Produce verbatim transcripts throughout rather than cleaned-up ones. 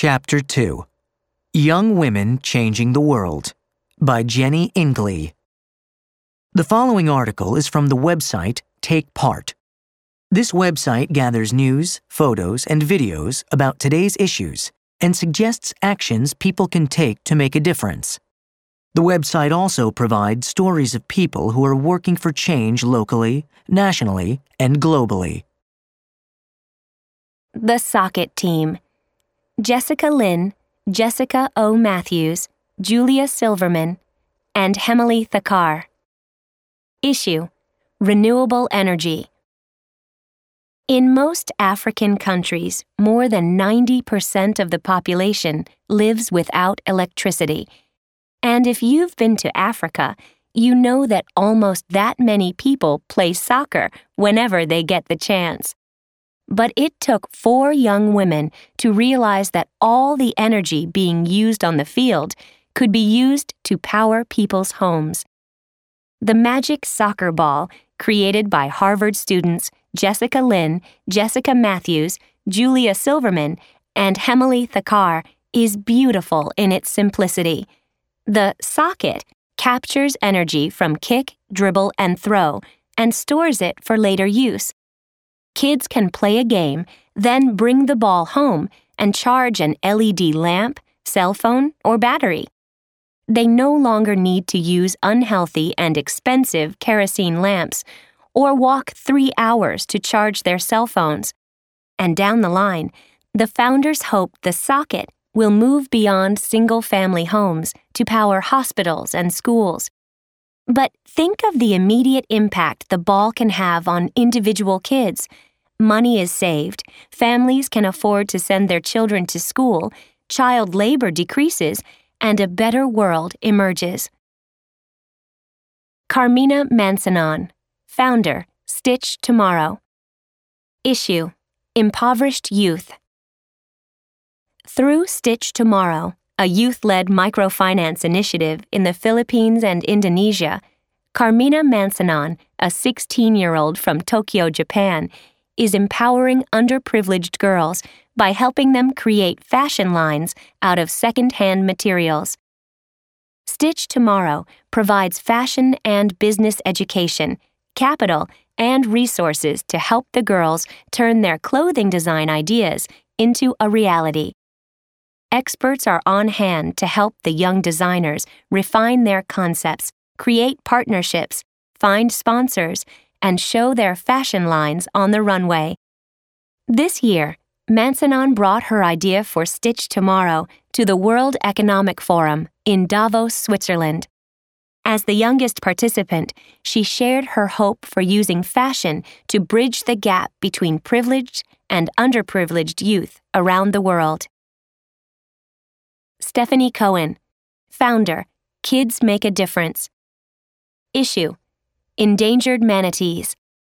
Chapter two. Young Women Changing the World by Jenny Ingley. The following article is from the website Take Part. This website gathers news, photos, and videos about today's issues and suggests actions people can take to make a difference. The website also provides stories of people who are working for change locally, nationally, and globally. The Socket Team. Jessica Lynn, Jessica O. Matthews, Julia Silverman, and Hemily Thakar. Issue: Renewable Energy. In most African countries, more than ninety percent of the population lives without electricity. And if you've been to Africa, you know that almost that many people play soccer whenever they get the chance. But it took four young women to realize that all the energy being used on the field could be used to power people's homes. The magic soccer ball, created by Harvard students Jessica Lynn, Jessica Matthews, Julia Silverman, and Hemily Thakar, is beautiful in its simplicity. The socket captures energy from kick, dribble, and throw, and stores it for later use. Kids can play a game, then bring the ball home and charge an L E D lamp, cell phone, or battery. They no longer need to use unhealthy and expensive kerosene lamps or walk three hours to charge their cell phones. And down the line, the founders hope the socket will move beyond single-family homes to power hospitals and schools. But think of the immediate impact the ball can have on individual kids. Money is saved, families can afford to send their children to school, child labor decreases, and a better world emerges. Carmina Mansanon, founder, Stitch Tomorrow. Issue: Impoverished Youth. Through Stitch Tomorrow, a youth-led microfinance initiative in the Philippines and Indonesia, Carmina Mansanon, a sixteen-year-old from Tokyo, Japan, is empowering underprivileged girls by helping them create fashion lines out of second-hand materials. Stitch Tomorrow provides fashion and business education, capital, and resources to help the girls turn their clothing design ideas into a reality. Experts are on hand to help the young designers refine their concepts, create partnerships, find sponsors, and show their fashion lines on the runway. This year, Mansanon brought her idea for Stitch Tomorrow to the World Economic Forum in Davos, Switzerland. As the youngest participant, she shared her hope for using fashion to bridge the gap between privileged and underprivileged youth around the world. Stephanie Cohen, founder, Kids Make a Difference. Issue: Endangered Manatees.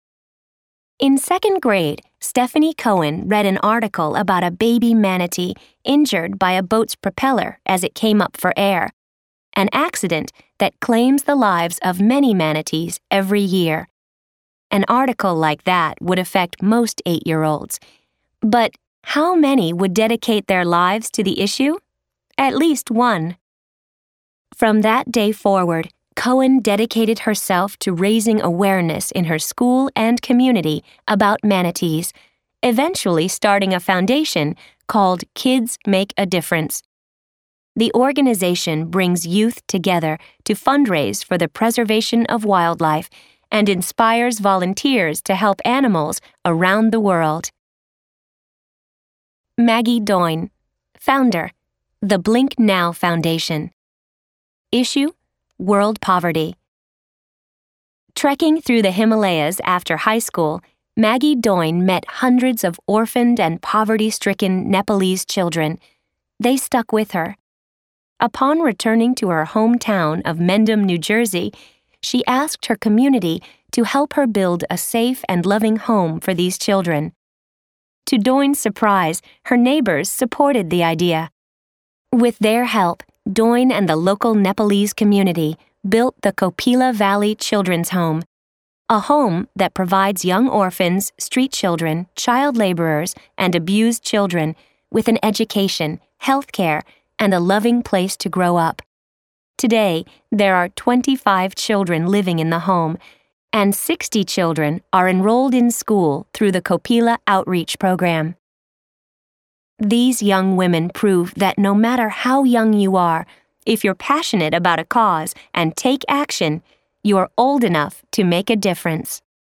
In second grade, Stephanie Cohen read an article about a baby manatee injured by a boat's propeller as it came up for air, an accident that claims the lives of many manatees every year. An article like that would affect most eight-year-olds. But how many would dedicate their lives to the issue? At least one. From that day forward, Cohen dedicated herself to raising awareness in her school and community about manatees, eventually starting a foundation called Kids Make a Difference. The organization brings youth together to fundraise for the preservation of wildlife and inspires volunteers to help animals around the world. Maggie Doyne, founder, The Blink Now Foundation. Issue: World Poverty. Trekking through the Himalayas after high school, Maggie Doyne met hundreds of orphaned and poverty-stricken Nepalese children. They stuck with her. Upon returning to her hometown of Mendham, New Jersey, she asked her community to help her build a safe and loving home for these children. To Doyne's surprise, her neighbors supported the idea. With their help, Doyne and the local Nepalese community built the Kopila Valley Children's Home, a home that provides young orphans, street children, child laborers, and abused children with an education, health care, and a loving place to grow up. Today, there are twenty-five children living in the home, and sixty children are enrolled in school through the Kopila Outreach Program. These young women prove that no matter how young you are, if you're passionate about a cause and take action, you are old enough to make a difference.